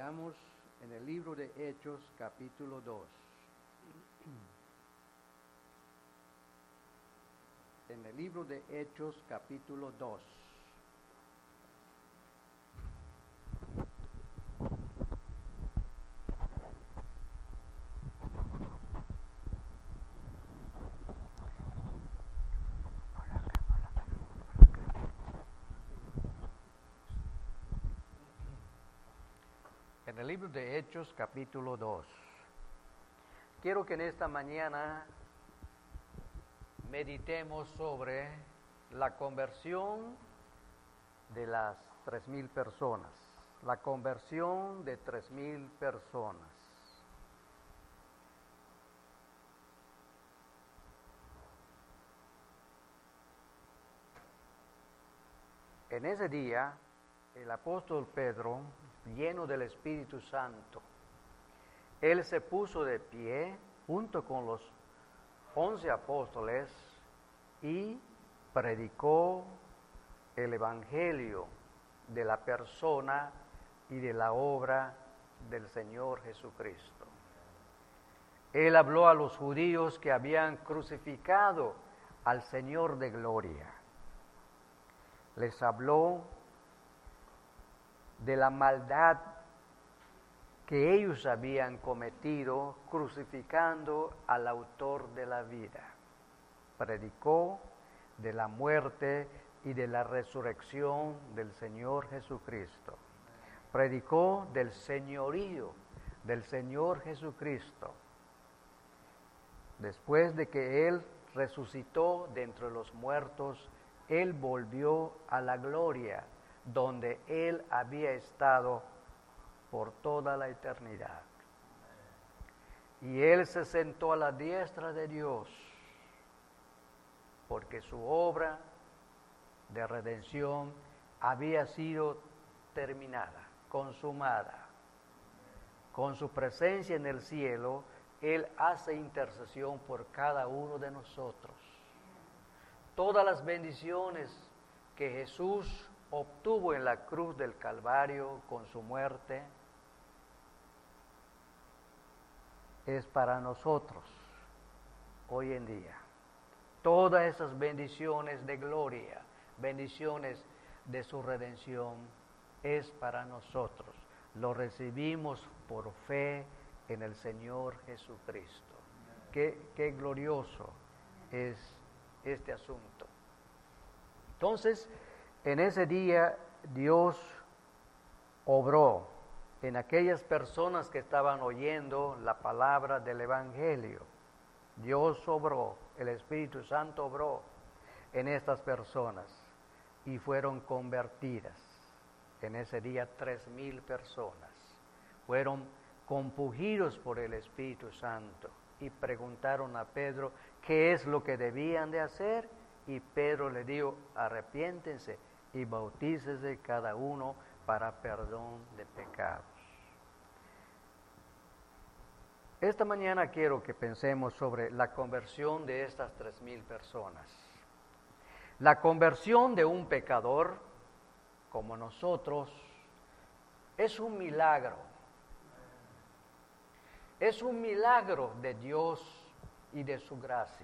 Leamos en el libro de Hechos, capítulo 2. En el libro de Hechos, capítulo 2. En el libro de Hechos, capítulo 2. Quiero que en esta mañana meditemos sobre la conversión de las 3,000 personas. La conversión de 3,000 personas. En ese día, el apóstol Pedro, lleno del Espíritu Santo, él se puso de pie junto con los 11 apóstoles y predicó el Evangelio de la persona y de la obra del Señor Jesucristo. Él habló a los judíos que habían crucificado al Señor de gloria. Les habló de la maldad que ellos habían cometido crucificando al autor de la vida. Predicó de la muerte y de la resurrección del Señor Jesucristo. Predicó del señorío del Señor Jesucristo. Después de que Él resucitó de entre los muertos, Él volvió a la gloria donde Él había estado por toda la eternidad. Y Él se sentó a la diestra de Dios, porque su obra de redención había sido terminada, consumada. Con su presencia en el cielo, Él hace intercesión por cada uno de nosotros. Todas las bendiciones que Jesús obtuvo en la cruz del Calvario con su muerte es para nosotros hoy en día. Todas esas bendiciones de gloria, bendiciones de su redención es para nosotros. Lo recibimos por fe en el Señor Jesucristo. Qué glorioso es este asunto. Entonces, en ese día Dios obró en aquellas personas que estaban oyendo la palabra del Evangelio. Dios obró, el Espíritu Santo obró en estas personas y fueron convertidas. En ese día 3,000 personas fueron compungidos por el Espíritu Santo y preguntaron a Pedro qué es lo que debían de hacer, y Pedro le dijo: arrepiéntense y bautícese cada uno para perdón de pecados. Esta mañana quiero que pensemos sobre la conversión de estas 3,000 personas. La conversión de un pecador como nosotros es un milagro. Es un milagro de Dios y de su gracia.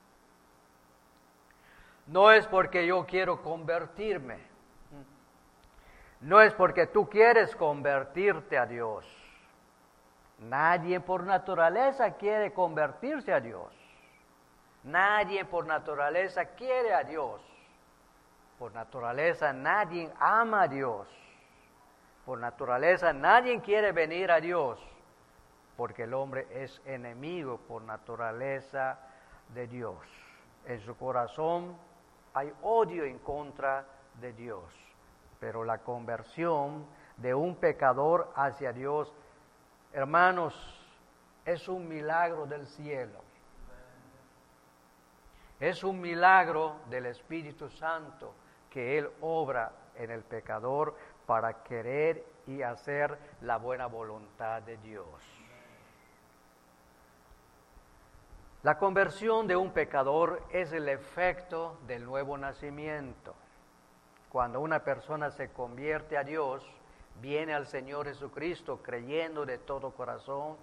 No es porque yo quiero convertirme. No es porque tú quieres convertirte a Dios. Nadie por naturaleza quiere convertirse a Dios. Nadie por naturaleza quiere a Dios. Por naturaleza nadie ama a Dios. Por naturaleza nadie quiere venir a Dios, porque el hombre es enemigo por naturaleza de Dios. En su corazón hay odio en contra de Dios. Pero la conversión de un pecador hacia Dios, hermanos, es un milagro del cielo. Es un milagro del Espíritu Santo que Él obra en el pecador para querer y hacer la buena voluntad de Dios. La conversión de un pecador es el efecto del nuevo nacimiento. Cuando una persona se convierte a Dios, viene al Señor Jesucristo creyendo de todo corazón,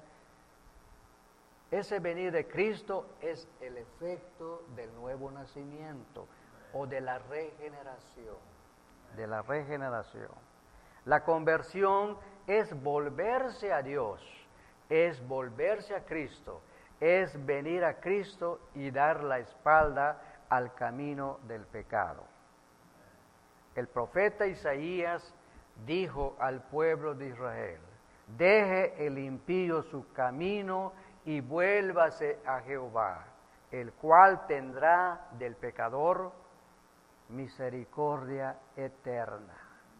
ese venir de Cristo es el efecto del nuevo nacimiento o de la regeneración. De la regeneración. La conversión es volverse a Dios, es volverse a Cristo, es venir a Cristo y dar la espalda al camino del pecado. El profeta Isaías dijo al pueblo de Israel: deje el impío su camino y vuélvase a Jehová, el cual tendrá del pecador misericordia eterna,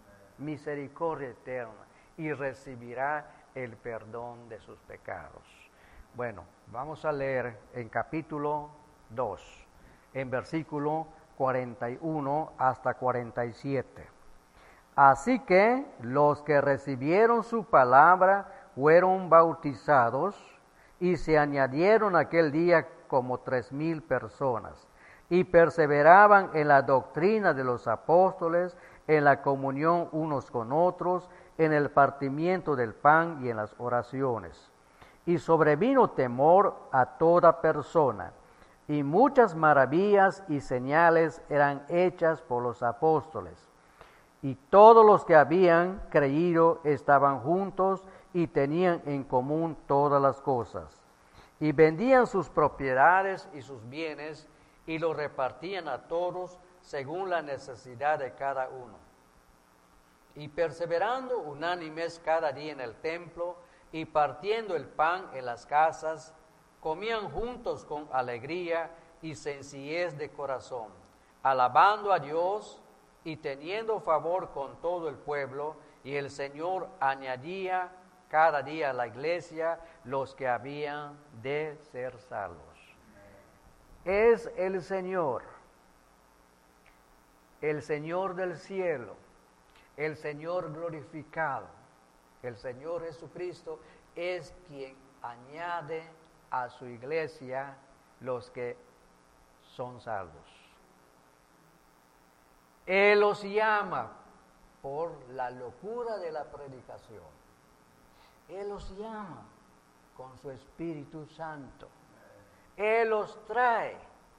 y recibirá el perdón de sus pecados. Bueno, vamos a leer en capítulo 2, en versículo 41 hasta 47. Así que los que recibieron su palabra fueron bautizados, y se añadieron aquel día como 3,000 personas, y perseveraban en la doctrina de los apóstoles, en la comunión unos con otros, en el partimiento del pan y en las oraciones. Y sobrevino temor a toda persona, y muchas maravillas y señales eran hechas por los apóstoles. Y todos los que habían creído estaban juntos y tenían en común todas las cosas. Y vendían sus propiedades y sus bienes y los repartían a todos según la necesidad de cada uno. Y perseverando unánimes cada día en el templo y partiendo el pan en las casas, comían juntos con alegría y sencillez de corazón, alabando a Dios y teniendo favor con todo el pueblo, y el Señor añadía cada día a la iglesia los que habían de ser salvos. Es el Señor del cielo, el Señor glorificado, el Señor Jesucristo es quien añade a su iglesia los que son salvos. Él los llama por la locura de la predicación. Él los llama con su Espíritu Santo. Él los trae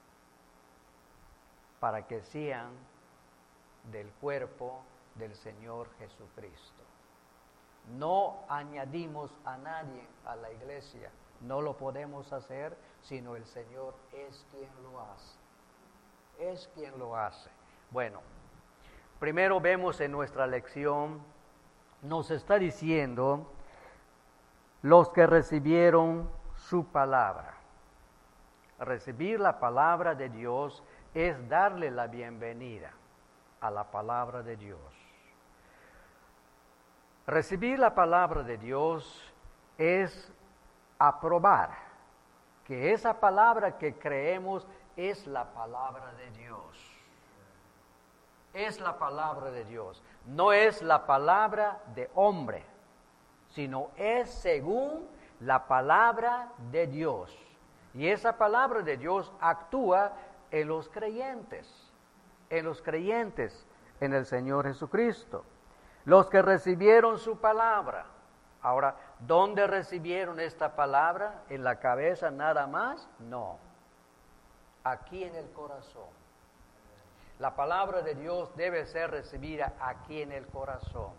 para que sean del cuerpo del Señor Jesucristo. No añadimos a nadie a la iglesia, no lo podemos hacer, sino el Señor es quien lo hace. Es quien lo hace. Bueno, primero vemos en nuestra lección, nos está diciendo los que recibieron su palabra. Recibir la palabra de Dios es darle la bienvenida a la palabra de Dios. Recibir la palabra de Dios es aprobar que esa palabra que creemos es la palabra de Dios. Es la palabra de Dios. No es la palabra de hombre, sino es según la palabra de Dios. Y esa palabra de Dios actúa en los creyentes en el Señor Jesucristo. Los que recibieron su palabra. Ahora, ¿dónde recibieron esta palabra? ¿En la cabeza nada más? No. Aquí en el corazón. La palabra de Dios debe ser recibida aquí en el corazón.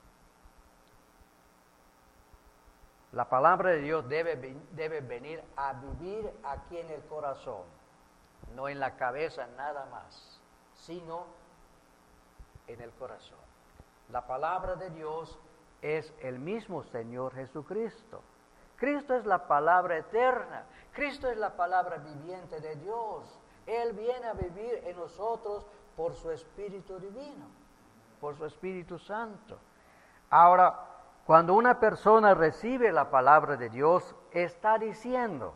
La palabra de Dios debe venir a vivir aquí en el corazón, no en la cabeza nada más, sino en el corazón. La palabra de Dios es el mismo Señor Jesucristo. Cristo es la palabra eterna. Cristo es la palabra viviente de Dios. Él viene a vivir en nosotros por su Espíritu Divino, por su Espíritu Santo. Ahora, cuando una persona recibe la palabra de Dios, está diciendo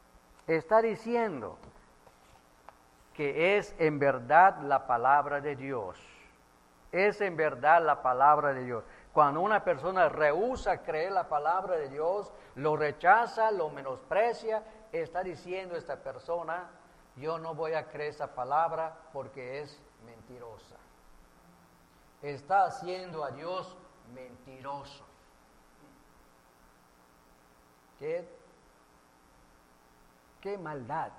que es en verdad la palabra de Dios. Es en verdad la palabra de Dios. Cuando una persona rehúsa creer la palabra de Dios, lo rechaza, lo menosprecia, está diciendo esta persona: yo no voy a creer esa palabra porque es mentirosa. Está haciendo a Dios mentiroso. ¿Qué maldad?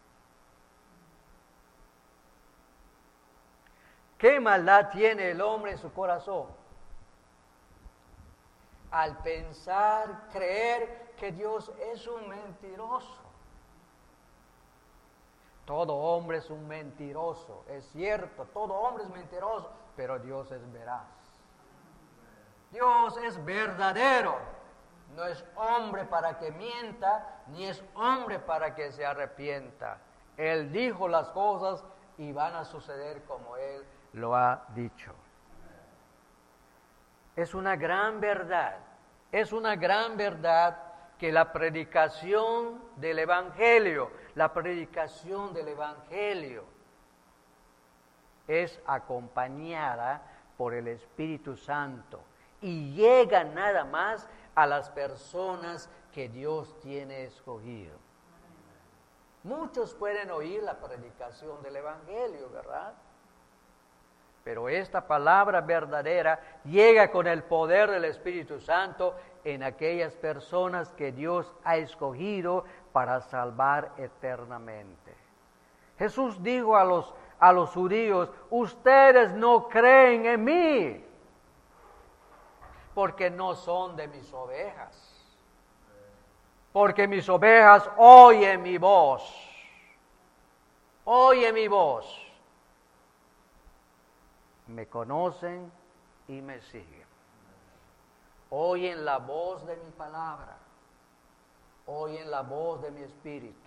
¿Qué maldad tiene el hombre en su corazón? Al pensar, creer que Dios es un mentiroso. Todo hombre es un mentiroso, es cierto, todo hombre es mentiroso, pero Dios es veraz. Dios es verdadero, no es hombre para que mienta, ni es hombre para que se arrepienta. Él dijo las cosas y van a suceder como Él lo ha dicho. Es una gran verdad que la predicación del Evangelio es acompañada por el Espíritu Santo y llega nada más a las personas que Dios tiene escogido. Muchos pueden oír la predicación del Evangelio, ¿verdad? Pero esta palabra verdadera llega con el poder del Espíritu Santo en aquellas personas que Dios ha escogido para salvar eternamente. Jesús dijo a los judíos: ustedes no creen en mí, porque no son de mis ovejas. Porque mis ovejas oyen mi voz. Oyen mi voz. Me conocen y me siguen. Oyen la voz de mi palabra. Oyen la voz de mi espíritu.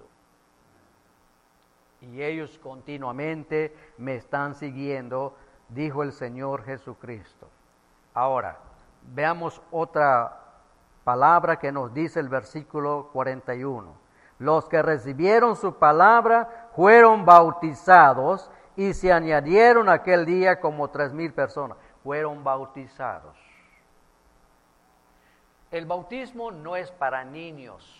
Y ellos continuamente me están siguiendo, dijo el Señor Jesucristo. Ahora, veamos otra palabra que nos dice el versículo 41. Los que recibieron su palabra fueron bautizados y se añadieron aquel día como 3,000 personas. Fueron bautizados. El bautismo no es para niños.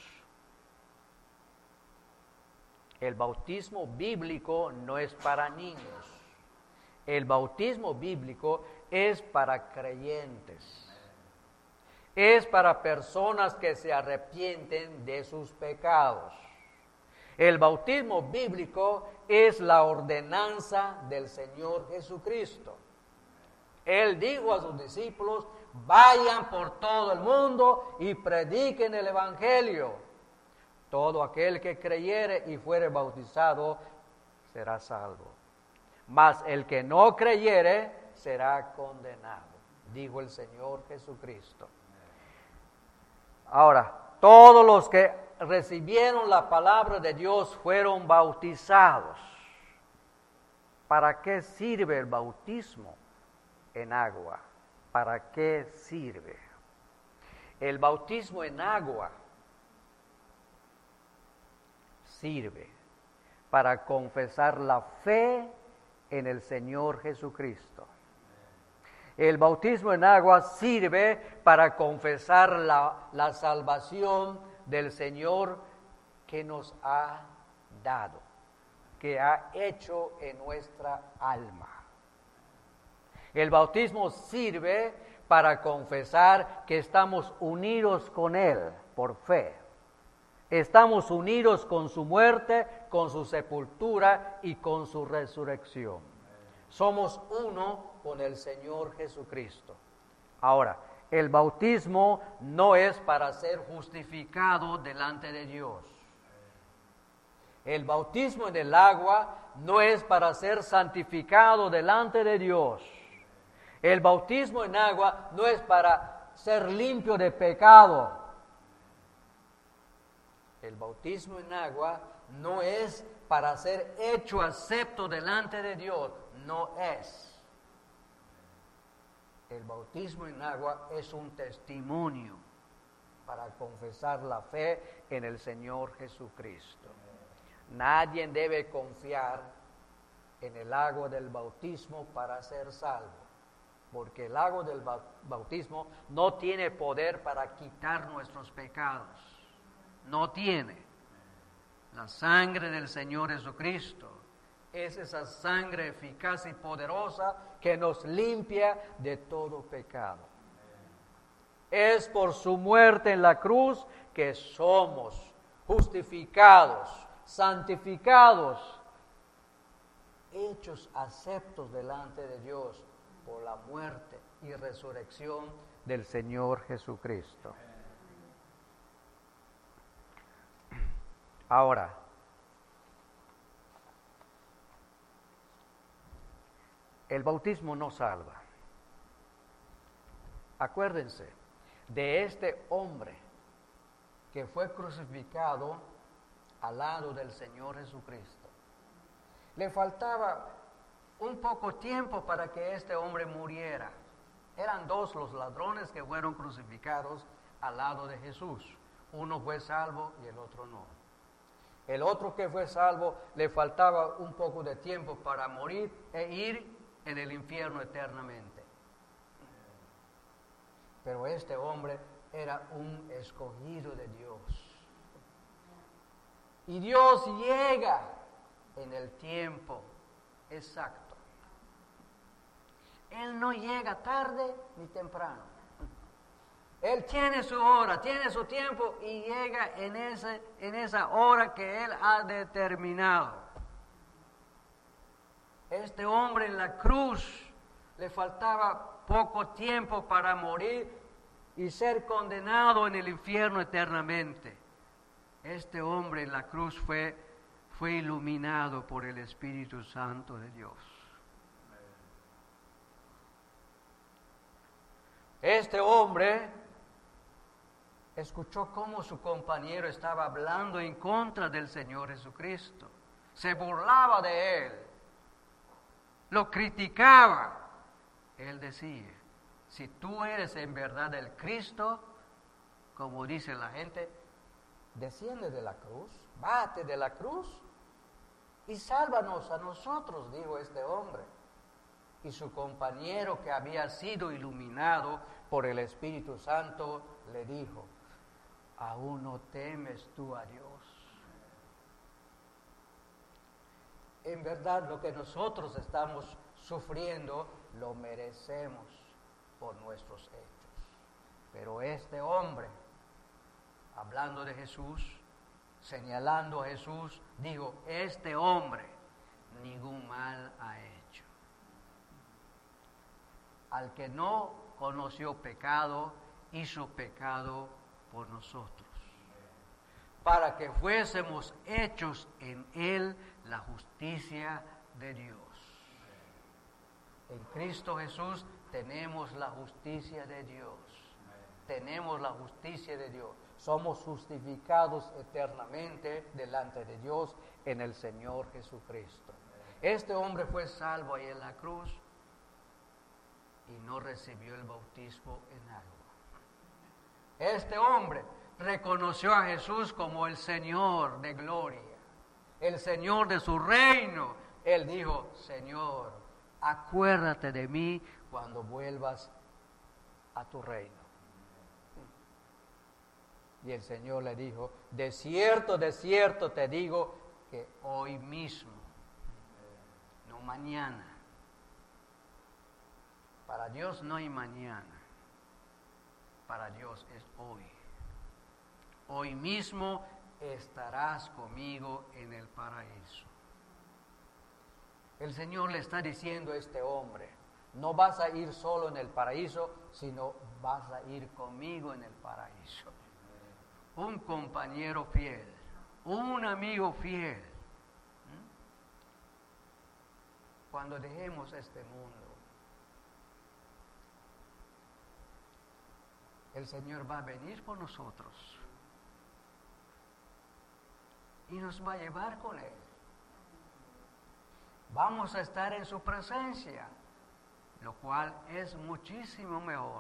El bautismo bíblico no es para niños. El bautismo bíblico es para creyentes. Es para personas que se arrepienten de sus pecados. El bautismo bíblico es la ordenanza del Señor Jesucristo. Él dijo a sus discípulos: vayan por todo el mundo y prediquen el Evangelio. Todo aquel que creyere y fuere bautizado será salvo. Mas el que no creyere será condenado, dijo el Señor Jesucristo. Ahora, todos los que recibieron la palabra de Dios fueron bautizados. ¿Para qué sirve el bautismo en agua? ¿Para qué sirve? El bautismo en agua sirve para confesar la fe en el Señor Jesucristo. El bautismo en agua sirve para confesar la salvación del Señor que nos ha dado, que ha hecho en nuestra alma. El bautismo sirve para confesar que estamos unidos con Él por fe. Estamos unidos con su muerte, con su sepultura y con su resurrección. Somos uno con el Señor Jesucristo. Ahora, el bautismo no es para ser justificado delante de Dios. El bautismo en el agua no es para ser santificado delante de Dios. El bautismo en agua no es para ser limpio de pecado. El bautismo en agua no es para ser hecho acepto delante de Dios. No es. El bautismo en agua es un testimonio para confesar la fe en el Señor Jesucristo. Nadie debe confiar en el agua del bautismo para ser salvo, porque el agua del bautismo no tiene poder para quitar nuestros pecados. No tiene. La sangre del Señor Jesucristo es esa sangre eficaz y poderosa que nos limpia de todo pecado. Es por su muerte en la cruz que somos justificados, santificados, hechos aceptos delante de Dios por la muerte y resurrección del Señor Jesucristo. Ahora, el bautismo no salva. Acuérdense de este hombre que fue crucificado al lado del Señor Jesucristo. Le faltaba un poco tiempo para que este hombre muriera. Eran dos los ladrones que fueron crucificados al lado de Jesús. Uno fue salvo y el otro no. El otro que fue salvo le faltaba un poco de tiempo para morir e ir en el infierno eternamente. Pero este hombre era un escogido de Dios. Y Dios llega en el tiempo exacto. Él no llega tarde ni temprano. Él tiene su hora, tiene su tiempo y llega en esa hora que Él ha determinado. Este hombre en la cruz le faltaba poco tiempo para morir y ser condenado en el infierno eternamente. Este hombre en la cruz fue iluminado por el Espíritu Santo de Dios. Este hombre escuchó cómo su compañero estaba hablando en contra del Señor Jesucristo. Se burlaba de él, lo criticaba. Él decía, si tú eres en verdad el Cristo, como dice la gente, desciende de la cruz, bájate de la cruz y sálvanos a nosotros, dijo este hombre. Y su compañero, que había sido iluminado por el Espíritu Santo, le dijo, ¿aún no temes tú a Dios? En verdad, lo que nosotros estamos sufriendo lo merecemos por nuestros hechos. Pero este hombre, hablando de Jesús, señalando a Jesús, dijo, este hombre ningún mal ha hecho. Al que no conoció pecado, hizo pecado por nosotros, para que fuésemos hechos en Él la justicia de Dios. En Cristo Jesús tenemos la justicia de Dios. Tenemos la justicia de Dios. Somos justificados eternamente delante de Dios en el Señor Jesucristo. Este hombre fue salvo ahí en la cruz y no recibió el bautismo en agua. Este hombre reconoció a Jesús como el Señor de gloria, el Señor de su reino. Él dijo, Señor, acuérdate de mí cuando vuelvas a tu reino. Y el Señor le dijo, de cierto te digo que hoy mismo, no mañana. Para Dios no hay mañana. Para Dios es hoy. Hoy mismo estarás conmigo en el paraíso. El Señor le está diciendo a este hombre, no vas a ir solo en el paraíso, sino vas a ir conmigo en el paraíso. Un compañero fiel, un amigo fiel. Cuando dejemos este mundo, el Señor va a venir por nosotros y nos va a llevar con Él. Vamos a estar en su presencia, lo cual es muchísimo mejor.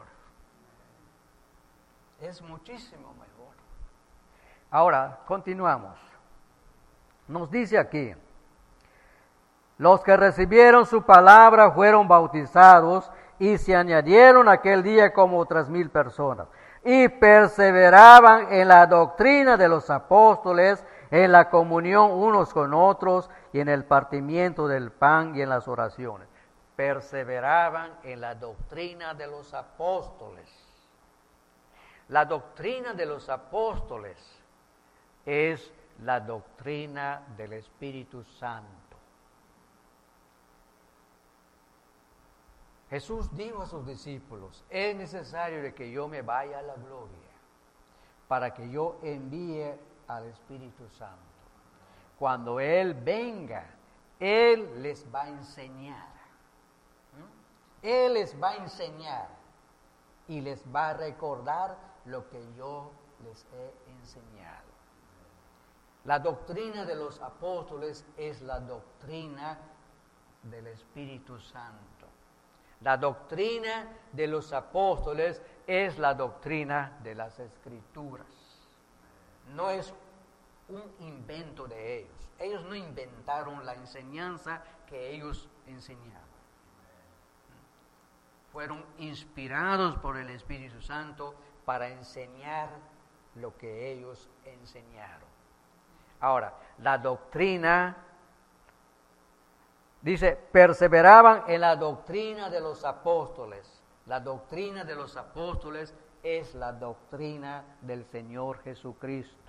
Es muchísimo mejor. Ahora, continuamos. Nos dice aquí, los que recibieron su palabra fueron bautizados y se añadieron aquel día como 3,000 personas. Y perseveraban en la doctrina de los apóstoles, en la comunión unos con otros y en el partimiento del pan y en las oraciones. Perseveraban en la doctrina de los apóstoles. La doctrina de los apóstoles es la doctrina del Espíritu Santo. Jesús dijo a sus discípulos, es necesario de que yo me vaya a la gloria para que yo envíe al Espíritu Santo. Cuando Él venga, Él les va a enseñar. Él les va a enseñar y les va a recordar lo que yo les he enseñado. La doctrina de los apóstoles es la doctrina del Espíritu Santo. La doctrina de los apóstoles es la doctrina de las Escrituras. No es un invento de ellos. Ellos no inventaron la enseñanza que ellos enseñaban. Fueron inspirados por el Espíritu Santo para enseñar lo que ellos enseñaron. Ahora, la doctrina, dice, perseveraban en la doctrina de los apóstoles. La doctrina de los apóstoles es la doctrina del Señor Jesucristo.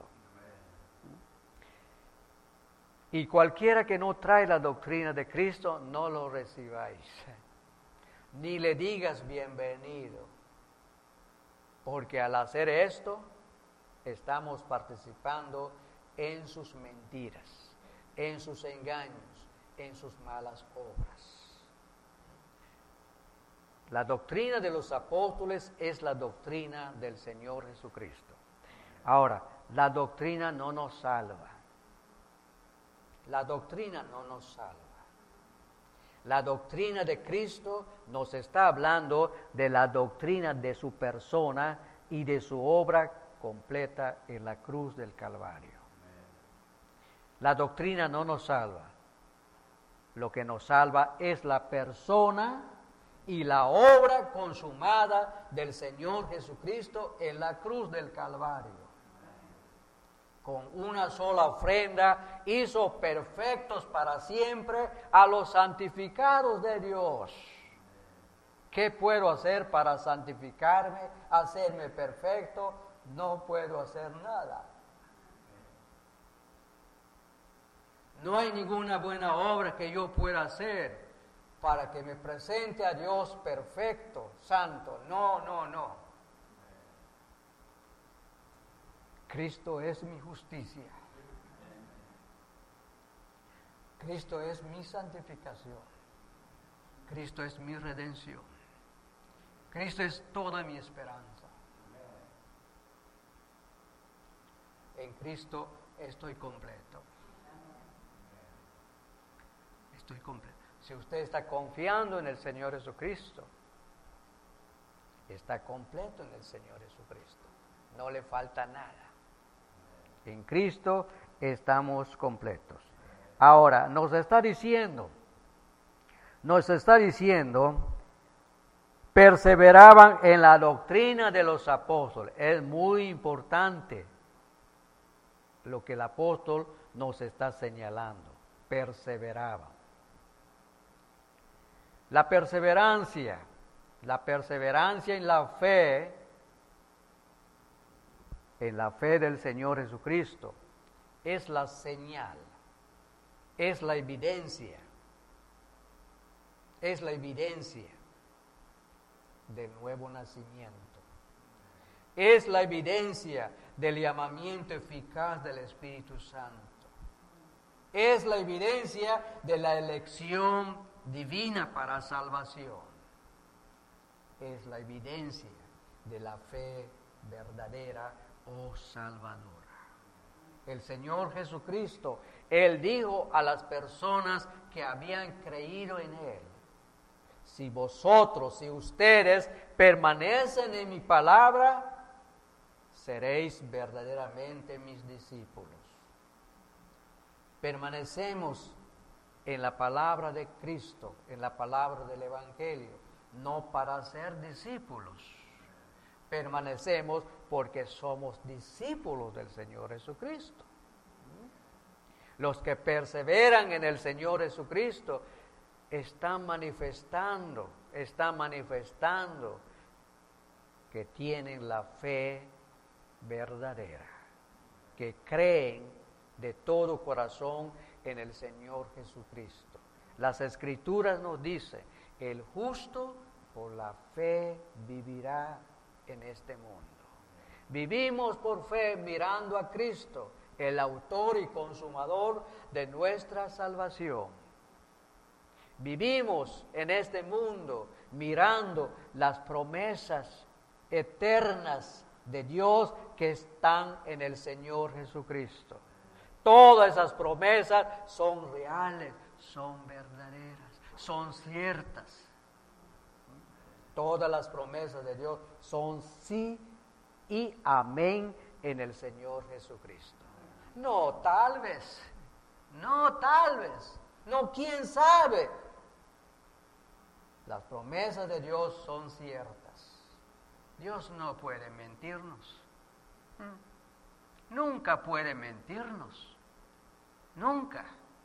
Y cualquiera que no trae la doctrina de Cristo, no lo recibáis. Ni le digas bienvenido. Porque al hacer esto, estamos participando en sus mentiras, en sus engaños, en sus malas obras. La doctrina de los apóstoles es la doctrina del Señor Jesucristo. Ahora, la doctrina no nos salva. La doctrina no nos salva. La doctrina de Cristo nos está hablando de la doctrina de su persona y de su obra completa en la cruz del Calvario. La doctrina no nos salva. Lo que nos salva es la persona y la obra consumada del Señor Jesucristo en la cruz del Calvario. Con una sola ofrenda hizo perfectos para siempre a los santificados de Dios. ¿Qué puedo hacer para santificarme, hacerme perfecto? No puedo hacer nada. No hay ninguna buena obra que yo pueda hacer para que me presente a Dios perfecto, santo. No. Cristo es mi justicia. Cristo es mi santificación. Cristo es mi redención. Cristo es toda mi esperanza. En Cristo estoy completo. Estoy completo. Si usted está confiando en el Señor Jesucristo, está completo en el Señor Jesucristo. No le falta nada. En Cristo estamos completos. Ahora, nos está diciendo, perseveraban en la doctrina de los apóstoles. Es muy importante lo que el apóstol nos está señalando. Perseveraban. La perseverancia en la fe del Señor Jesucristo, es la señal, es la evidencia del nuevo nacimiento, es la evidencia del llamamiento eficaz del Espíritu Santo, es la evidencia de la elección divina para salvación, es la evidencia de la fe verdadera o salvadora. El Señor Jesucristo, Él dijo a las personas que habían creído en Él: si ustedes permanecen en mi palabra, seréis verdaderamente mis discípulos. Permanecemos en la palabra de Cristo, en la palabra del Evangelio, no para ser discípulos. Permanecemos porque somos discípulos del Señor Jesucristo. Los que perseveran en el Señor Jesucristo están manifestando que tienen la fe verdadera, que creen de todo corazón en el Señor Jesucristo. Las Escrituras nos dicen, el justo por la fe vivirá en este mundo. Vivimos por fe mirando a Cristo, el autor y consumador de nuestra salvación. Vivimos en este mundo mirando las promesas eternas de Dios que están en el Señor Jesucristo. Todas esas promesas son reales, son verdaderas, son ciertas. Todas las promesas de Dios son sí y amén en el Señor Jesucristo. No, tal vez, no, quién sabe. Las promesas de Dios son ciertas. Dios no puede mentirnos. Nunca puede mentirnos. Nunca.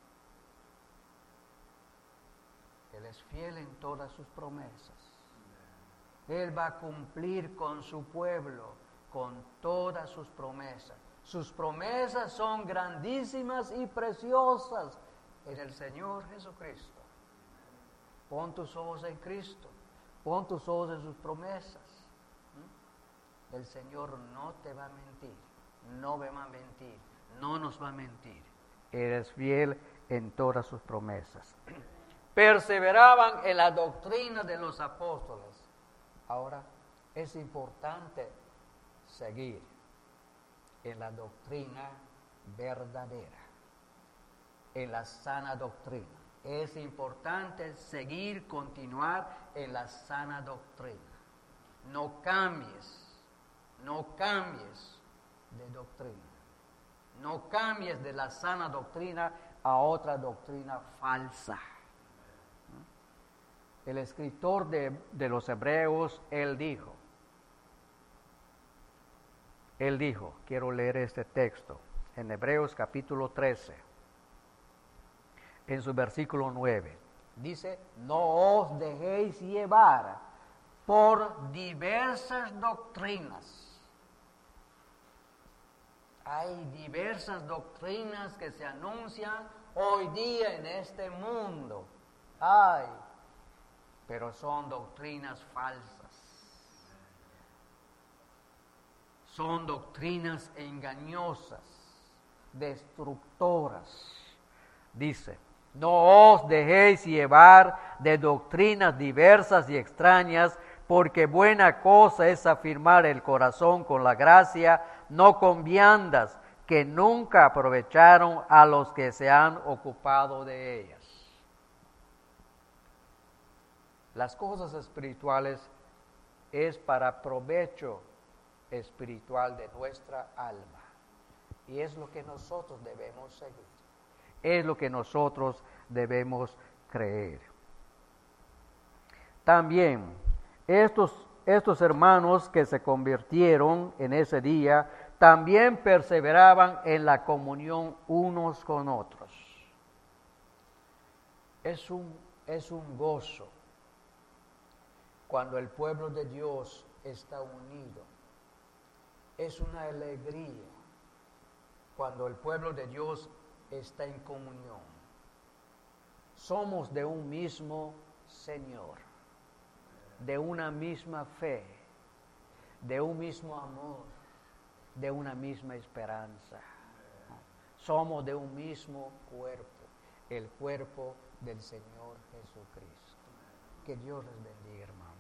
Él es fiel en todas sus promesas. Él va a cumplir con su pueblo, con todas sus promesas. Sus promesas son grandísimas y preciosas en el Señor Jesucristo. Pon tus ojos en Cristo, pon tus ojos en sus promesas. El Señor no te va a mentir, no me va a mentir, no nos va a mentir. Él es fiel en todas sus promesas. Perseveraban en la doctrina de los apóstoles. Ahora, es importante seguir en la doctrina verdadera, en la sana doctrina. Es importante seguir, continuar en la sana doctrina. No cambies de doctrina. No cambies de la sana doctrina a otra doctrina falsa. El escritor de los Hebreos, él dijo, quiero leer este texto, en Hebreos capítulo 13, en su versículo 9, dice, no os dejéis llevar por diversas doctrinas. Hay diversas doctrinas que se anuncian hoy día en este mundo. Pero son doctrinas falsas. Son doctrinas engañosas, destructoras. Dice, no os dejéis llevar de doctrinas diversas y extrañas, porque buena cosa es afirmar el corazón con la gracia, no con viandas, que nunca aprovecharon a los que se han ocupado de ellas. Las cosas espirituales es para provecho espiritual de nuestra alma. Y es lo que nosotros debemos seguir. Es lo que nosotros debemos creer. También, estos hermanos que se convirtieron en ese día, también perseveraban en la comunión unos con otros. Es un gozo cuando el pueblo de Dios está unido. Es una alegría cuando el pueblo de Dios está en comunión. Somos de un mismo Señor, de una misma fe, de un mismo amor, de una misma esperanza. Somos de un mismo cuerpo, el cuerpo del Señor Jesucristo. Que Dios les bendiga, hermanos.